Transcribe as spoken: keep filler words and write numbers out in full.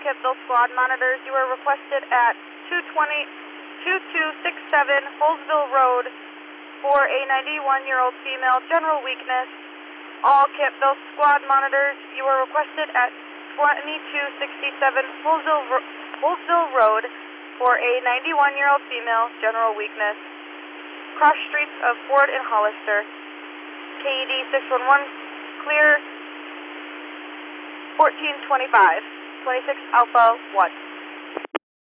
Kipville squad monitors, you are requested at two twenty, two two six seven Holesville Road for a ninety-one-year-old female, general weakness. All Kipville squad monitors, you are requested at twenty-two sixty-seven Holesville, Ro Holesville Road for a ninety-one-year-old female, general weakness. Cross streets of Ford and Hollister. K E D six one one, clear fourteen twenty-five, twenty-six Alpha one.